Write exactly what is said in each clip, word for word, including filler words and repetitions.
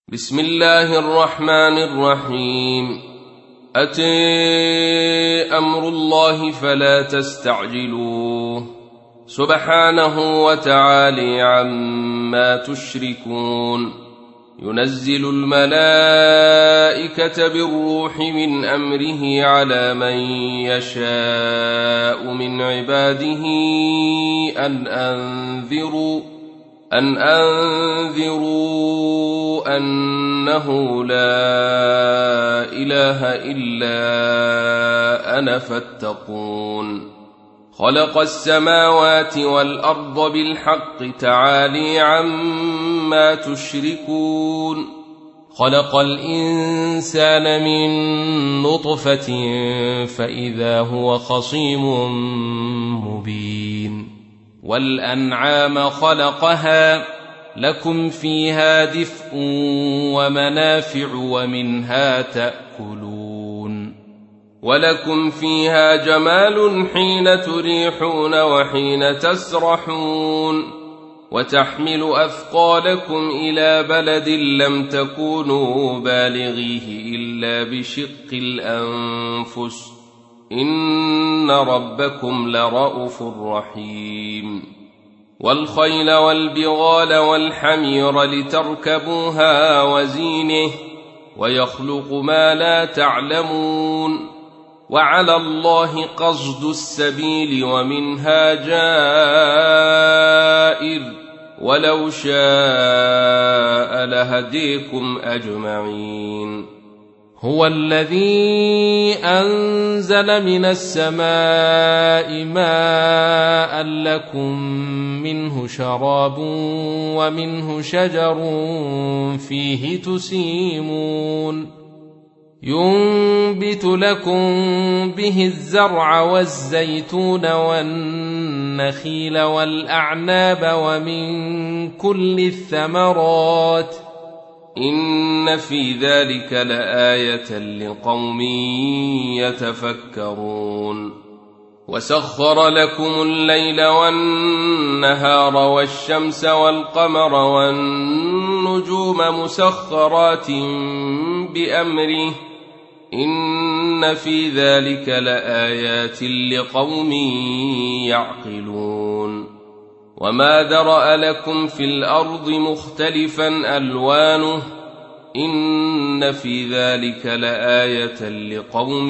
بسم الله الرحمن الرحيم. أتى أمر الله فلا تستعجلوه سبحانه وتعالى عما تشركون. ينزل الملائكة بالروح من أمره على من يشاء من عباده أن أنذروا أن أنذروا أنه لا إله إلا أنا فاتقون. خلق السماوات والأرض بالحق تعالى عما تشركون. خلق الإنسان من نطفة فإذا هو خصيم مبين. والأنعام خلقها لكم فيها دفء ومنافع ومنها تأكلون. ولكم فيها جمال حين تريحون وحين تسرحون. وتحمل أثقالكم إلى بلد لم تكونوا بالغيه إلا بشق الأنفس إن ربكم لرءوف رحيم. والخيل والبغال والحمير لتركبوها وزينه ويخلق ما لا تعلمون. وعلى الله قصد السبيل ومنها جائر ولو شاء لهديكم أجمعين. هو الذي أنزل من السماء ماء لكم منه شراب ومنه شجر فيه تسيمون. ينبت لكم به الزرع والزيتون والنخيل والأعناب ومن كل الثمرات إن في ذلك لآية لقوم يتفكرون. وسخر لكم الليل والنهار والشمس والقمر والنجوم مسخرات بأمره إن في ذلك لآيات لقوم يعقلون. وما ذرأ لكم في الأرض مختلفا ألوانه إن في ذلك لآية لقوم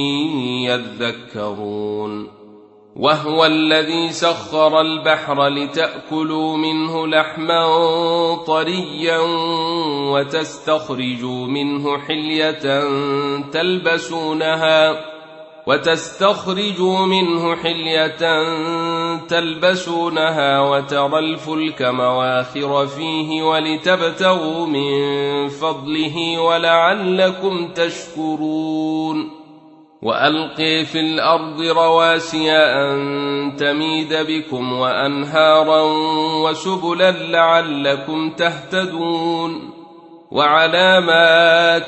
يذكرون. وهو الذي سخر البحر لتأكلوا منه لحما طريا وتستخرجوا منه حلية تلبسونها وتستخرجوا منه حلية تلبسونها وترى الفلك مواخر فيه ولتبتغوا من فضله ولعلكم تشكرون. وألقي في الأرض رواسي أن تميد بكم وأنهارا وسبلا لعلكم تهتدون. وعلامات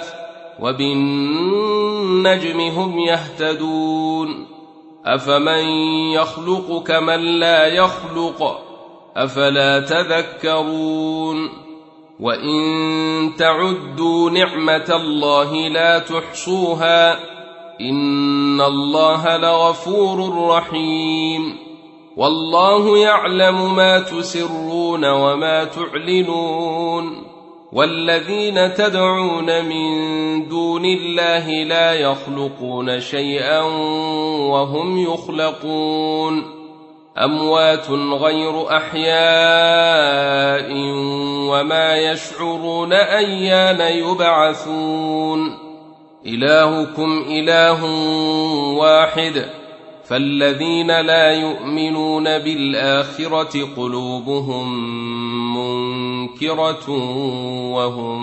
وبالنجم هم يهتدون. أفمن يخلق كمن لا يخلق أفلا تذكرون. وإن تعدوا نعمة الله لا تحصوها إن الله لغفور رحيم. والله يعلم ما تسرون وما تعلنون. والذين تدعون من دون الله لا يخلقون شيئا وهم يخلقون. أموات غير أحياء وما يشعرون أيان يبعثون. إلهكم إله واحد فالذين لا يؤمنون بالآخرة قلوبهم منكرة وهم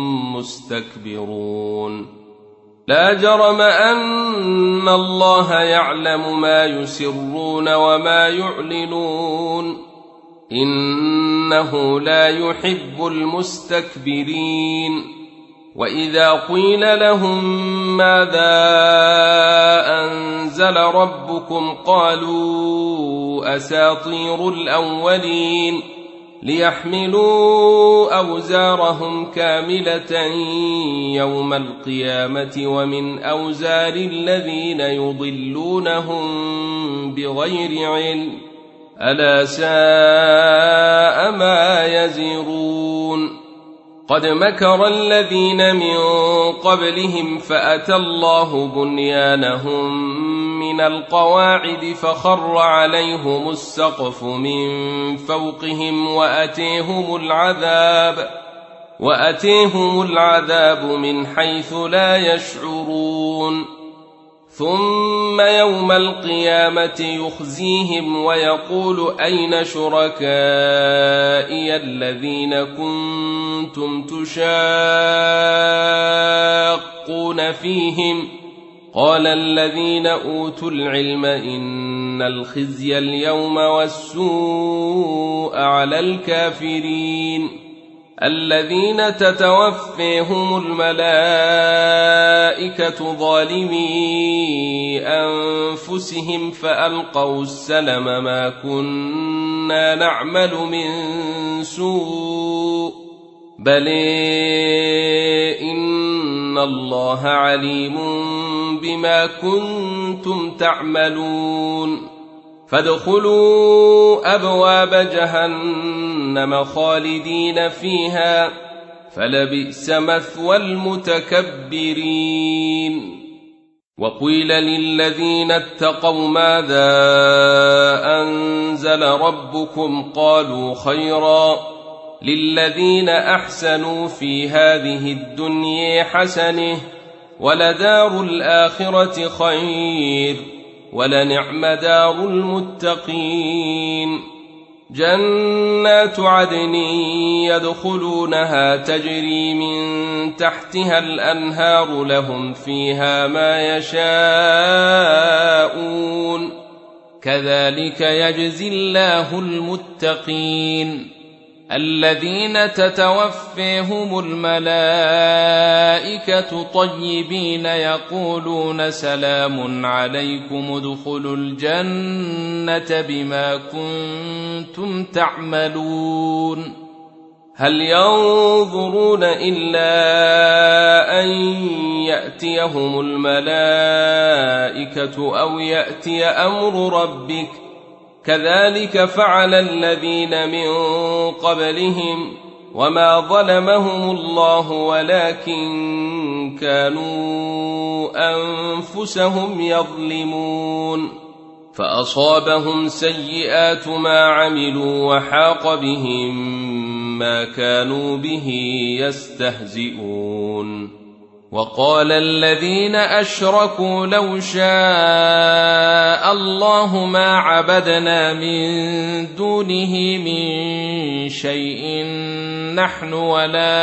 مستكبرون. لا جرم أن الله يعلم ما يسرون وما يعلنون إنه لا يحب المستكبرين. وإذا قيل لهم ماذا أنزل ربكم قالوا أساطير الأولين ليحملوا أوزارهم كاملة يوم القيامة ومن أوزار الذين يضلونهم بغير علم ألا ساء ما يزرون قد مكر الذين من قبلهم فأتى الله بنيانهم من القواعد فخر عليهم السقف من فوقهم وأتيهم العذاب وأتيهم العذاب من حيث لا يشعرون ثم يوم القيامة يخزيهم ويقول أين شركائي الذين كنتم تشاقون فيهم قال الذين أوتوا العلم إن الخزي اليوم والسوء على الكافرين الذين تتوفيهم الملائكة ظالمي أنفسهم فألقوا السلم ما كنا نعمل من سوء بل إن الله عليم بما كنتم تعملون فادخلوا أبواب جهنم خالدين فيها فلبئس مثوى المتكبرين وقيل للذين اتقوا ماذا أنزل ربكم قالوا خيرا للذين أحسنوا في هذه الدنيا حسنة ولدار الآخرة خير ولنعم دار المتقين جنات عدن يدخلونها تجري من تحتها الأنهار لهم فيها ما يشاءون كذلك يجزي الله المتقين الذين تتوفيهم الملائكة طيبين يقولون سلام عليكم ادخلوا الجنة بما كنتم تعملون هل ينظرون إلا أن يأتيهم الملائكة أو يأتي أمر ربك كذلك فعل الذين من قبلهم وما ظلمهم الله ولكن كانوا أنفسهم يظلمون فأصابهم سيئات ما عملوا وحاق بهم ما كانوا به يستهزئون وقال الذين أشركوا لو شاء الله ما عبدنا من دونه من شيء نحن ولا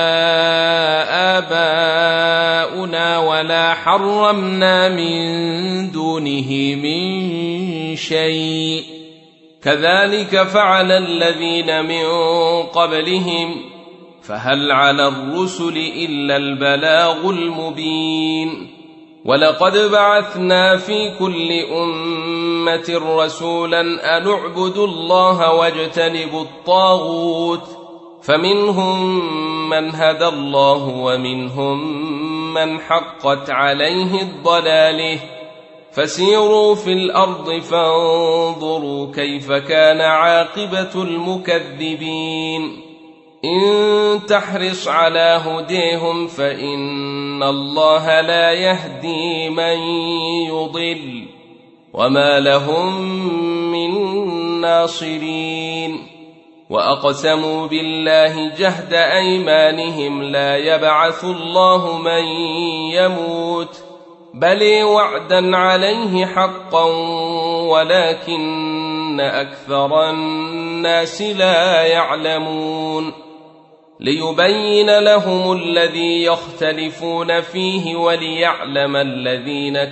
آباؤنا ولا حرمنا من دونه من شيء كذلك فعل الذين من قبلهم فهل على الرسل إلا البلاغ المبين ولقد بعثنا في كل أمة رسولا أن اعبدوا الله واجتنبوا الطاغوت فمنهم من هدى الله ومنهم من حقت عليه الضلاله فسيروا في الأرض فانظروا كيف كان عاقبة المكذبين إن تحرص على هديهم فإن الله لا يهدي من يضل وما لهم من ناصرين وأقسموا بالله جهد أيمانهم لا يبعث الله من يموت بل وعدا عليه حقا ولكن أكثر الناس لا يعلمون ليبين لهم الذي يختلفون فيه وليعلم الذين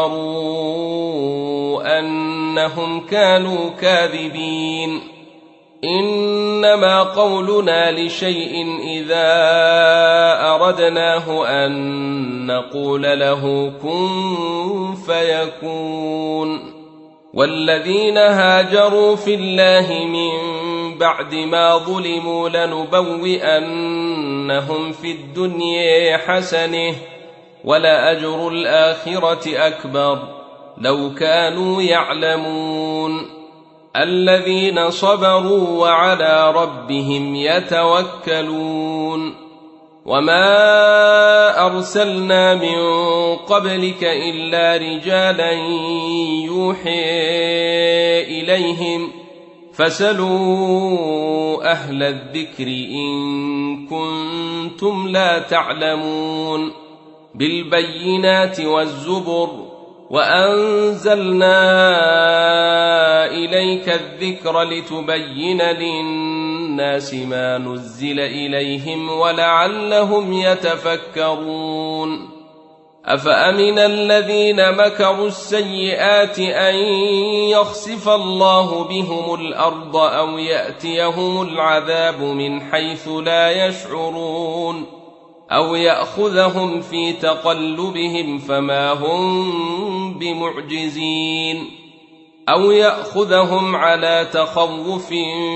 كفروا أنهم كانوا كاذبين إنما قولنا لشيء إذا أردناه أن نقول له كن فيكون والذين هاجروا في الله من بعد ما ظلموا لنبوئنهم في الدنيا حسنة ولأجر الآخرة أكبر لو كانوا يعلمون الذين صبروا وعلى ربهم يتوكلون وما أرسلنا من قبلك إلا رجالا يوحي إليهم فاسألوا أهل الذكر إن كنتم لا تعلمون بالبينات والزبر وأنزلنا إليك الذكر لتبين للناس ما نزل إليهم ولعلهم يتفكرون أفأمن الذين مكروا السيئات أن يخسف الله بهم الأرض أو يأتيهم العذاب من حيث لا يشعرون أو يأخذهم في تقلبهم فما هم بمعجزين أو يأخذهم على تخوف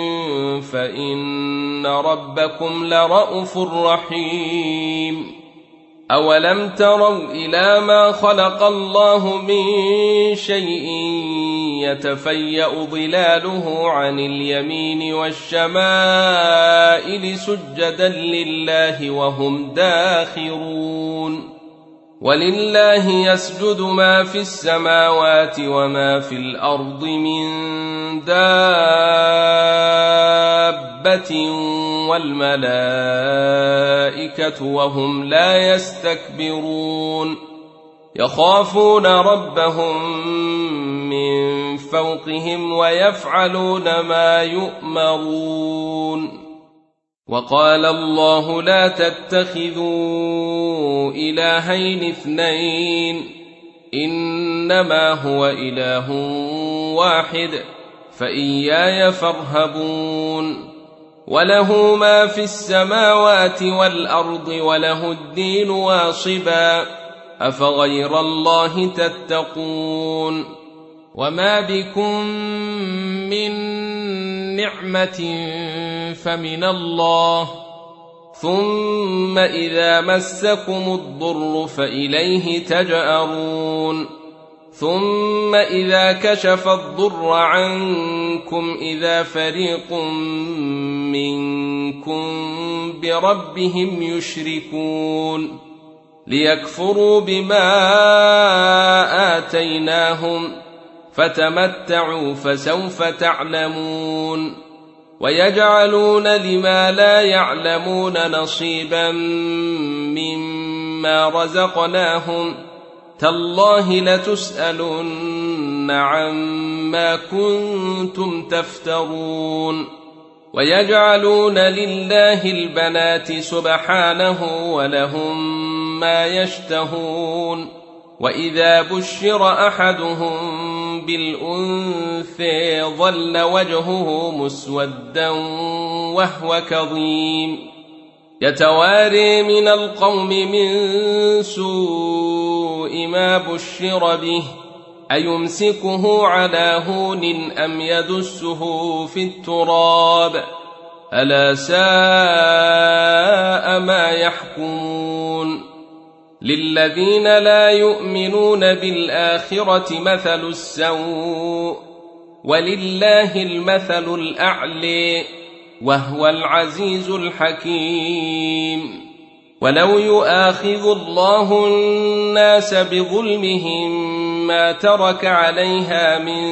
فإن ربكم لرءوف رحيم أولم تروا إلى ما خلق الله من شيء يتفيأ ظلاله عن اليمين والشمائل سجدا لله وهم داخرون ولله يسجد ما في السماوات وما في الأرض من دابة والملائكة وهم لا يستكبرون يخافون ربهم من فوقهم ويفعلون ما يؤمرون وقال الله لا تتخذوا إلهين اثنين إنما هو إله واحد فإياي فارهبون وله ما في السماوات والأرض وله الدين واصبا أفغير الله تتقون وما بكم من نعمة فمن الله ثم إذا مسكم الضر فإليه تجأرون ثم إذا كشف الضر عنكم إذا فريق منكم بربهم يشركون ليكفروا بما آتيناهم فتمتعوا فسوف تعلمون ويجعلون لما لا يعلمون نصيبا مما رزقناهم تالله لتسألن عما كنتم تفترون ويجعلون لله البنات سبحانه ولهم ما يشتهون وإذا بشر أحدهم بالأنثى ظل وجهه مسودا وهو كظيم يتواري من القوم من سوء ما بشر به أيمسكه على هون أم يدسه في التراب ألا ساء ما يحكمون للذين لا يؤمنون بالآخرة مثل السوء ولله المثل الأعلى وهو العزيز الحكيم ولو يؤاخذ الله الناس بظلمهم ما ترك عليها من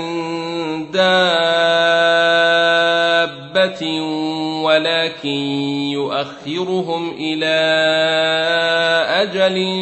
دابة ولكن يؤخرهم إلى أجل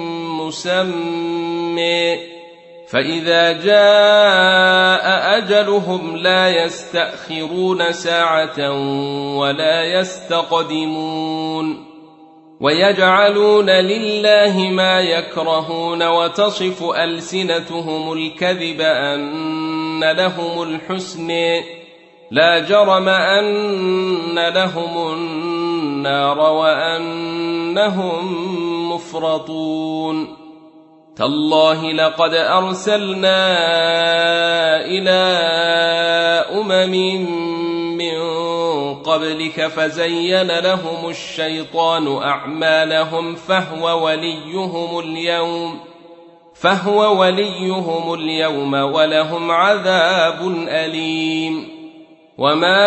مسمى فإذا جاء أجلهم لا يستأخرون ساعة ولا يستقدمون ويجعلون لله ما يكرهون وتصف ألسنتهم الكذب أن لهم الحسن لا جرم أن لهم النار وأنهم مفرطون تالله لقد أرسلنا إلى أمم من قبلك فزين لهم الشيطان أعمالهم فهو وليهم اليوم فهو وليهم اليوم ولهم عذاب أليم. وما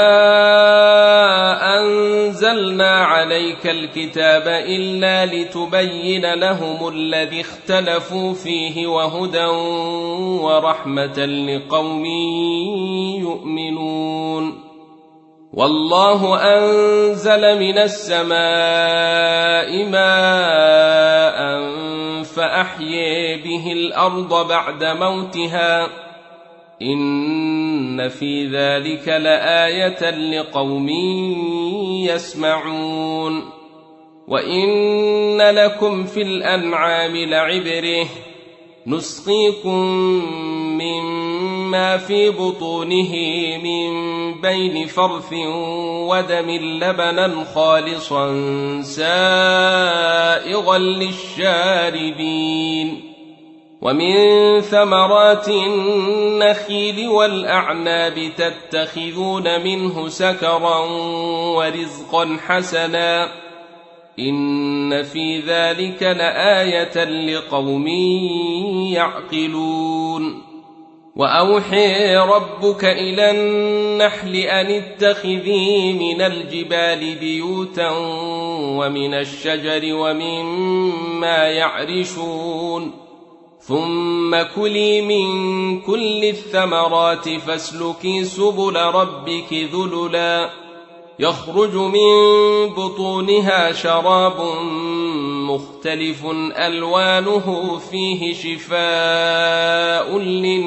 أنزلنا عليك الكتاب إلا لتبين لهم الذي اختلفوا فيه وهدى ورحمة لقوم يؤمنون. والله أنزل من السماء ماء فأحيي به الأرض بعد موتها إن في ذلك لآية لقوم يسمعون. وإن لكم في الأنعام لعبرة نسقيكم مما في بطونه من بين فرث ودم لبنا خالصا سائغا للشاربين. ومن ثمرات النخيل والأعناب تتخذون منه سكرا ورزقا حسنا إن في ذلك لآية لقوم يعقلون. وأوحي ربك إلى النحل أن اتخذي من الجبال بيوتا ومن الشجر ومما يعرشون ثم كلي من كل الثمرات فاسلكي سبل ربك ذللا يخرج من بطونها شراب مختلف ألوانه فيه شفاء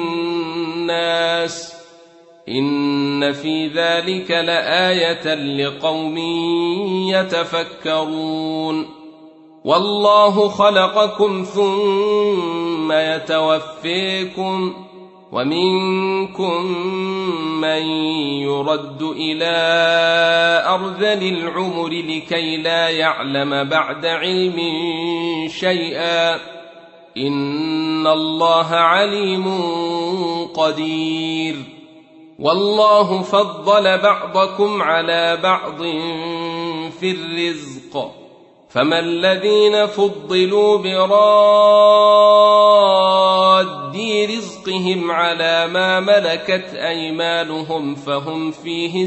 للناس إن في ذلك لآية لقوم يتفكرون. والله خلقكم ثم يتوفيكم ومنكم من يرد إلى أرذل العمر لكي لا يعلم بعد علم شيئا إن الله عليم قدير. والله فضل بعضكم على بعض في الرزق فما الذين فضلوا براد رزقهم على ما ملكت أيمانهم فهم فيه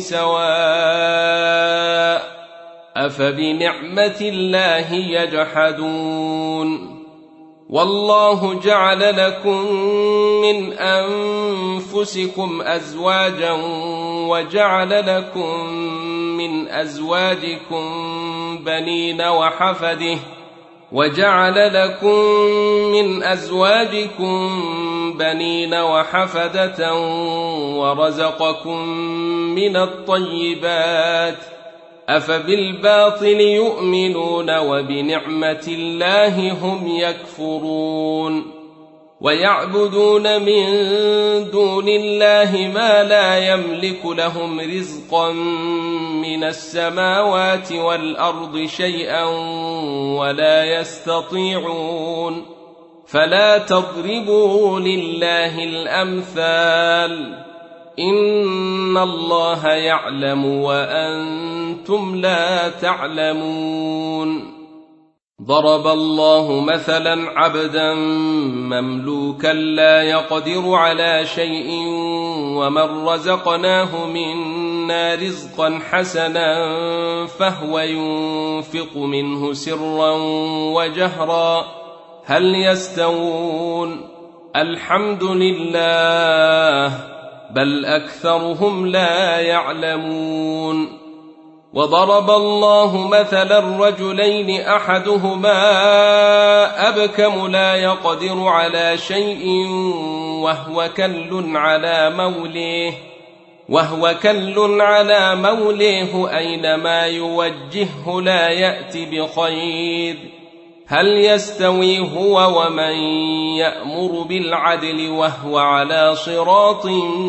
سواء أفبنعمة الله يجحدون. والله جعل لكم من أنفسكم أزواجا وجعل لكم من أزواجكم بنين وحفده وجعل لكم من أزواجكم بنين وحفدة ورزقكم من الطيبات أفبالباطل يؤمنون وبنعمة الله هم يكفرون. ويعبدون من دون الله ما لا يملك لهم رزقا من السماوات والأرض شيئا ولا يستطيعون فلا تضربوا لله الأمثال إن الله يعلم وأنتم لا تعلمون. ضرب الله مثلا عبدا مملوكا لا يقدر على شيء ومن رزقناه منا رزقا حسنا فهو ينفق منه سرا وجهرا هل يستوون الحمد لله بل أكثرهم لا يعلمون. وضرب الله مثلا رجلين أحدهما أبكم لا يقدر على شيء وهو كل على موليه وهو كل على موليه أينما يوجهه لا يأتي بخير هل يستوي هو ومن يأمر بالعدل وهو على صراط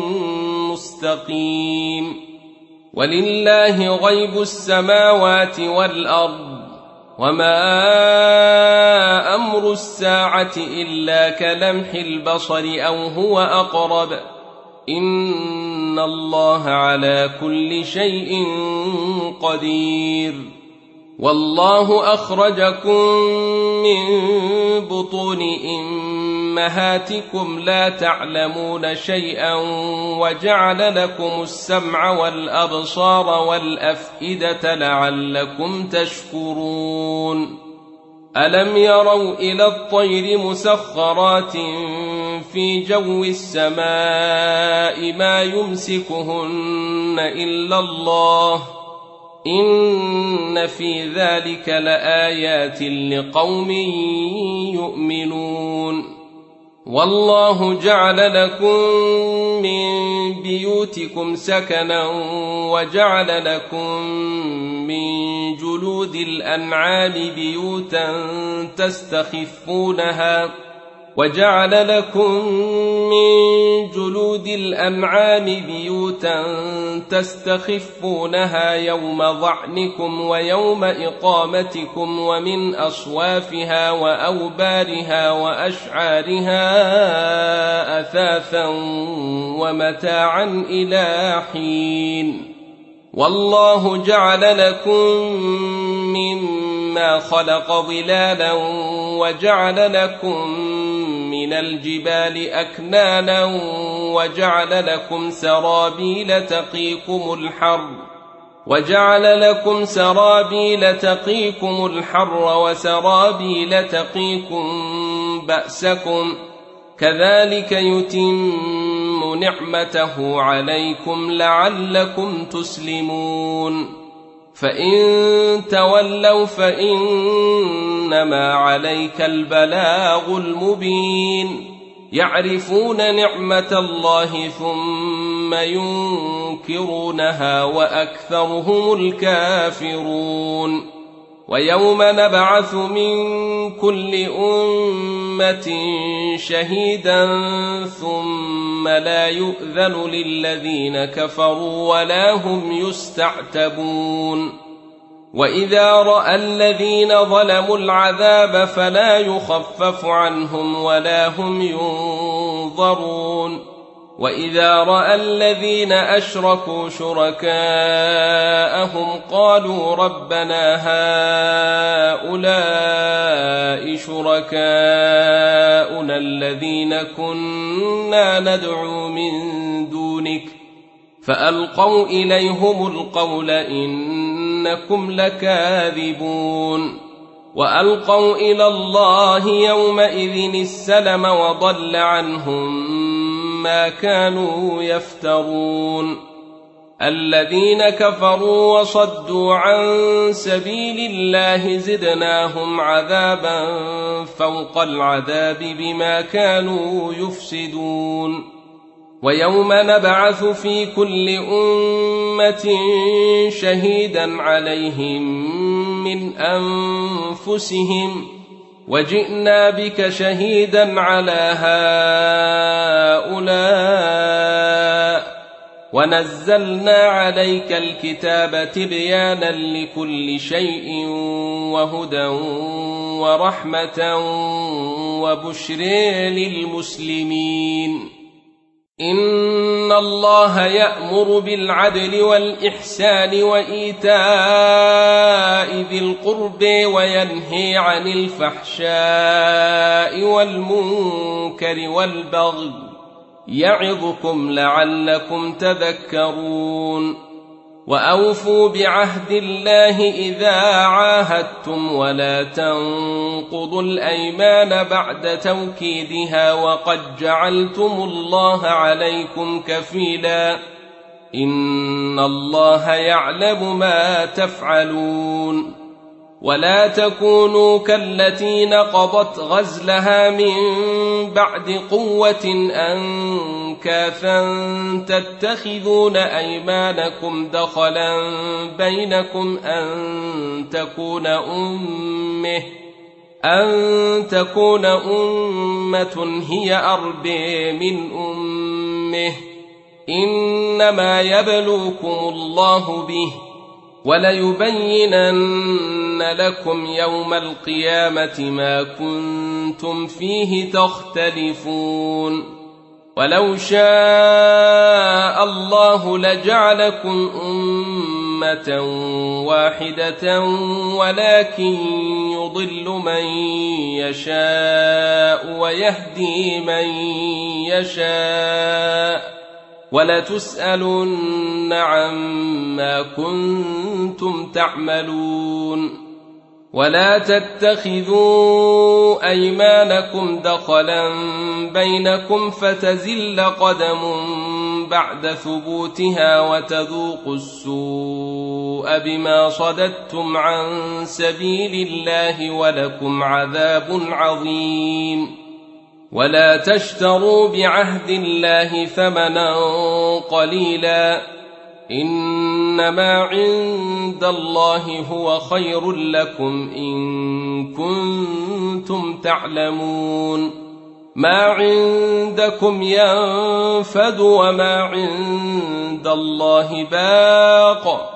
مستقيم. ولله غيب السماوات والأرض وما أمر الساعة إلا كلمح البصر أو هو أقرب إن الله على كل شيء قدير. والله أخرجكم من بطون أمهاتكم لا تعلمون شيئا وجعل لكم السمع والأبصار والأفئدة لعلكم تشكرون. ألم يروا إلى الطير مسخرات في جو السماء ما يمسكهن إلا الله إن في ذلك لآيات لقوم يؤمنون. والله جعل لكم من بيوتكم سكنا وجعل لكم من جلود الأنعام بيوتا تستخفونها وجعل لكم من جلود الأنعام بيوتا تستخفونها يوم ظعنكم ويوم إقامتكم ومن أصوافها وأوبارها وأشعارها أثاثا ومتاعا إلى حين. والله جعل لكم مما خلق ظلالا وجعل لكم من الجبال أكنانا وجعل لكم سرابيل تقيكم الحر وجعل لكم سرابيل تقيكم الحر وسرابيل تقيكم بأسكم كذلك يتم نعمته عليكم لعلكم تسلمون. فإن تولوا فإنما عليك البلاغ المبين. يعرفون نعمة الله ثم ينكرونها وأكثرهم الكافرون. ويوم نبعث من كل أمة شهيدا ثم لا يؤذن للذين كفروا ولا هم يستعتبون. وإذا رأى الذين ظلموا العذاب فلا يخفف عنهم ولا هم ينظرون. وإذا رأى الذين أشركوا شركاءهم قالوا ربنا هؤلاء شركاؤنا الذين كنا ندعو من دونك فألقوا إليهم القول إنكم لكاذبون. وألقوا إلى الله يومئذ السلم وضل عنهم ما كانوا يفترون. الذين كفروا وصدوا عن سبيل الله زدناهم عذابا فوق العذاب بما كانوا يفسدون. ويوم نبعث في كل أمة شهيدا عليهم من أنفسهم وجئنا بك شهيدا على هؤلاء ونزلنا عليك الكتاب تبيانا لكل شيء وهدى ورحمة وبشر للمسلمين. إن الله يأمر بالعدل والإحسان وإيتاء ذي القرب وينهي عن الفحشاء والمنكر والبغي يعظكم لعلكم تذكرون. وأوفوا بعهد الله إذا عاهدتم ولا تنقضوا الأيمان بعد توكيدها وقد جعلتم الله عليكم كفيلا إن الله يعلم ما تفعلون. ولا تكونوا كالتي نقضت غزلها من بعد قوة أنكاثا تتخذون أيمانكم دخلا بينكم أن تكون أمة أن تكون أمة هي أربى من أمه إنما يبلوكم الله به وليبينن لكم يوم القيامة ما كنتم فيه تختلفون. ولو شاء الله لجعلكم أمة واحدة ولكن يضل من يشاء ويهدي من يشاء ولتسألن عما كنتم تعملون. ولا تتخذوا أيمانكم دخلا بينكم فتزل قدم بعد ثبوتها وتذوقوا السوء بما صددتم عن سبيل الله ولكم عذاب عظيم. ولا تشتروا بعهد الله ثمنا قليلا إنما عند الله هو خير لكم إن كنتم تعلمون. ما عندكم ينفد وما عند الله باق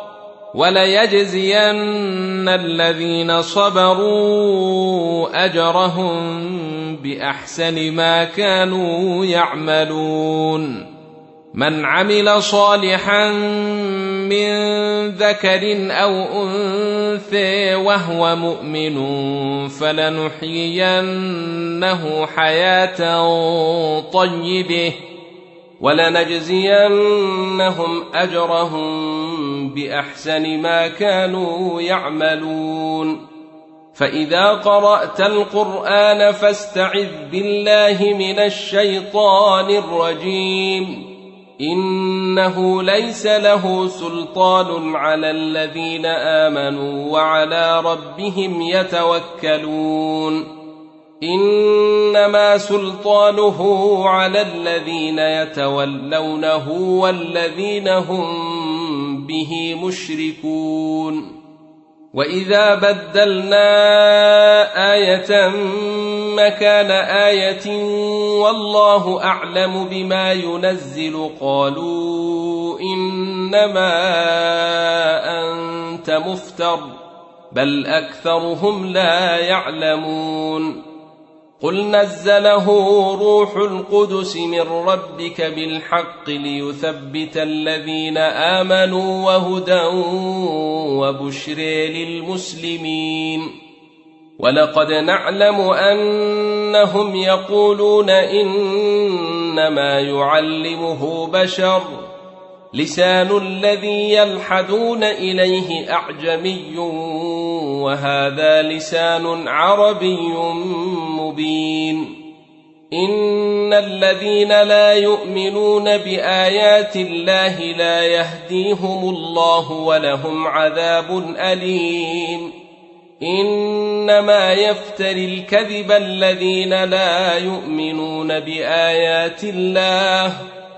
وليجزين الذين صبروا أجرهم بأحسن ما كانوا يعملون. من عمل صالحا من ذكر أو أنثى وهو مؤمن فلنحيينه حياة طيبة ولنجزينهم أجرهم بأحسن ما كانوا يعملون. فإذا قرأت القرآن فاستعذ بالله من الشيطان الرجيم إنه ليس له سلطان على الذين آمنوا وعلى ربهم يتوكلون. إنما سلطانه على الذين يتولونه والذين هم به مشركون. وإذا بدلنا آية مكان آية والله أعلم بما ينزل قالوا إنما أنت مفتر بل أكثرهم لا يعلمون. قل نزله روح القدس من ربك بالحق ليثبت الذين آمنوا وهدى وبشر للمسلمين. ولقد نعلم أنهم يقولون إنما يعلمه بشر لسان الذي يلحدون إليه أعجمي وهذا لسان عربي مبين. إن الذين لا يؤمنون بآيات الله لا يهديهم الله ولهم عذاب أليم. إنما يفتري الكذب الذين لا يؤمنون بآيات الله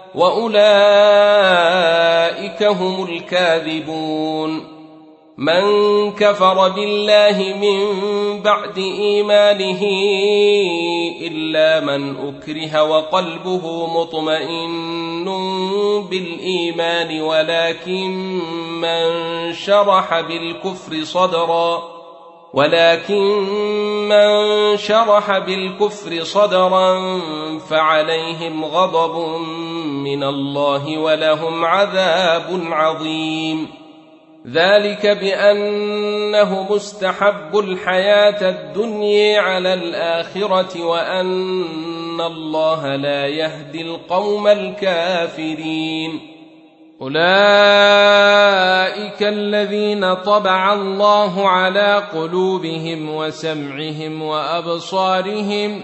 وأولئك هم الكاذبون. من كفر بالله من بعد إيمانه إلا من أكره وقلبه مطمئن بالإيمان ولكن من شرح بالكفر صدرا ولكن من شرح بالكفر صدرا فعليهم غضب من الله ولهم عذاب عظيم. ذلك بأنه مستحب الحياة الدنيا على الآخرة وأن الله لا يهدي القوم الكافرين. أولئك الذين طبع الله على قلوبهم وسمعهم وأبصارهم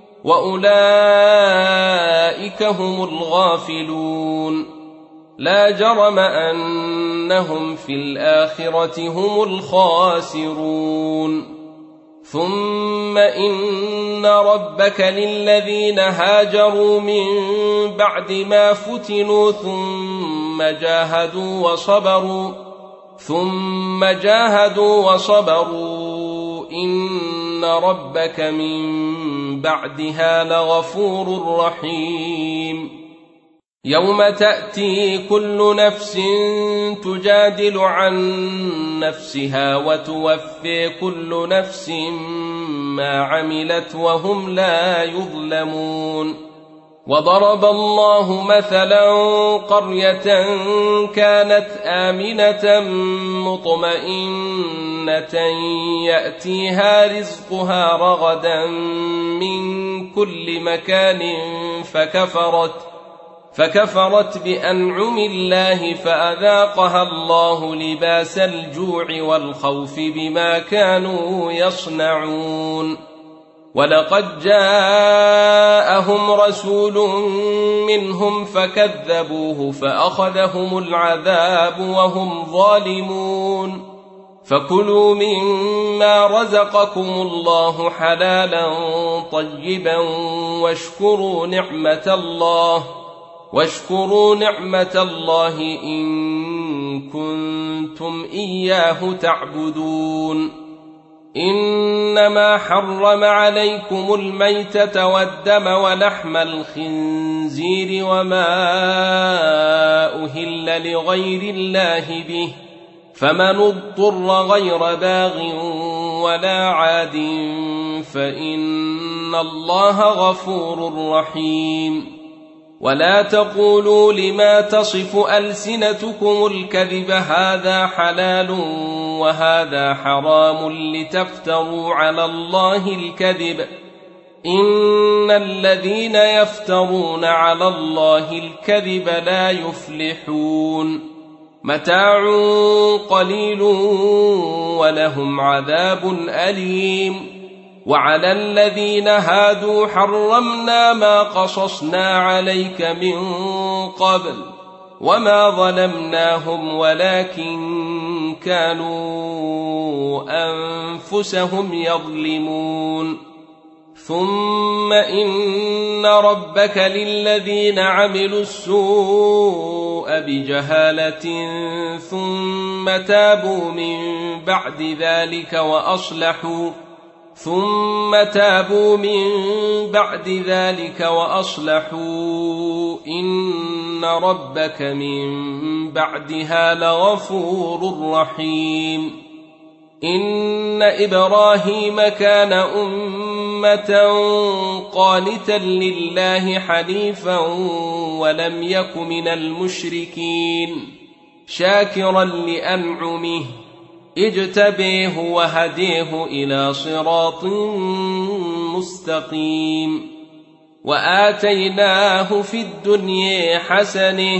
وأولئك هم الغافلون. لا جرم أنهم في الآخرة هم الخاسرون. ثم إن ربك للذين هاجروا من بعد ما فتنوا ثم جاهدوا وصبروا ثم جاهدوا وصبروا إن ربك من بعدها لغفور رحيم. يوم تأتي كل نفس تجادل عن نفسها وتوفي كل نفس ما عملت وهم لا يظلمون. وضرب الله مثلا قرية كانت آمنة مطمئنة يأتيها رزقها رغدا من كل مكان فكفرت فكفرت بأنعم الله فأذاقها الله لباس الجوع والخوف بما كانوا يصنعون. ولقد جاءهم رسول منهم فكذبوه فأخذهم العذاب وهم ظالمون. فكلوا مما رزقكم الله حلالا طيبا واشكروا نعمة الله واشكروا نعمة الله إن كنتم إياه تعبدون. إنما حرم عليكم الميتة والدم ولحم الخنزير وما أهل لغير الله به فمن اضطر غير باغ ولا عاد فإن الله غفور رحيم. ولا تقولوا لما تصف ألسنتكم الكذب هذا حلال وهذا حرام لتفتروا على الله الكذب إن الذين يفترون على الله الكذب لا يفلحون. متاع قليل ولهم عذاب أليم. وعلى الذين هادوا حرمنا ما قصصنا عليك من قبل وما ظلمناهم ولكن كانوا أنفسهم يظلمون. ثم إن ربك للذين عملوا السوء بجهالة ثم تابوا من بعد ذلك وأصلحوا ثم تابوا من بعد ذلك وأصلحوا إن ربك من بعدها لغفور رحيم. إن إبراهيم كان أمة قانتا لله حنيفا ولم يك من المشركين شاكرا لأنعمه اجتبيه وهديه إلى صراط مستقيم. وآتيناه في الدنيا حسنة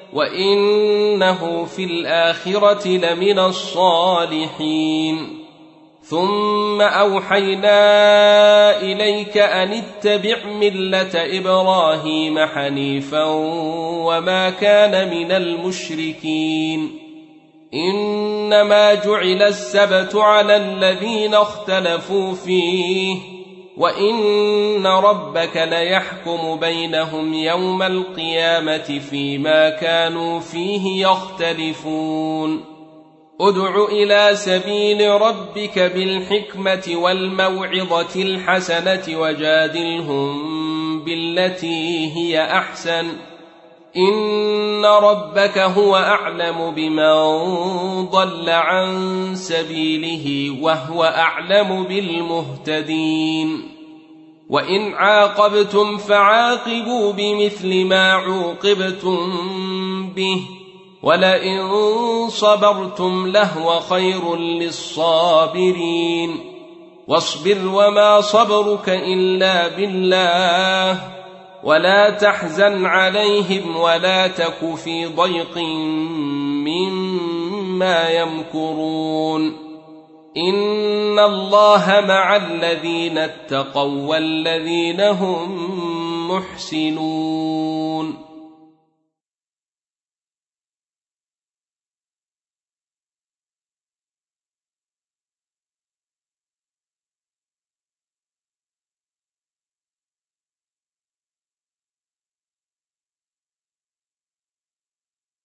وإنه في الآخرة لمن الصالحين. ثم أوحينا إليك أن اتبع ملة إبراهيم حنيفا وما كان من المشركين. إنما جعل السبت على الذين اختلفوا فيه وإن ربك ليحكم بينهم يوم القيامة فيما كانوا فيه يختلفون. ادع إلى سبيل ربك بالحكمة والموعظة الحسنة وجادلهم بالتي هي أحسن إن ربك هو أعلم بمن ضل عن سبيله وهو أعلم بالمهتدين. وإن عاقبتم فعاقبوا بمثل ما عوقبتم به ولئن صبرتم لهو خير للصابرين. واصبر وما صبرك إلا بالله ولا تحزن عليهم ولا تك في ضيق مما يمكرون. إن الله مع الذين اتقوا والذين هم محسنون.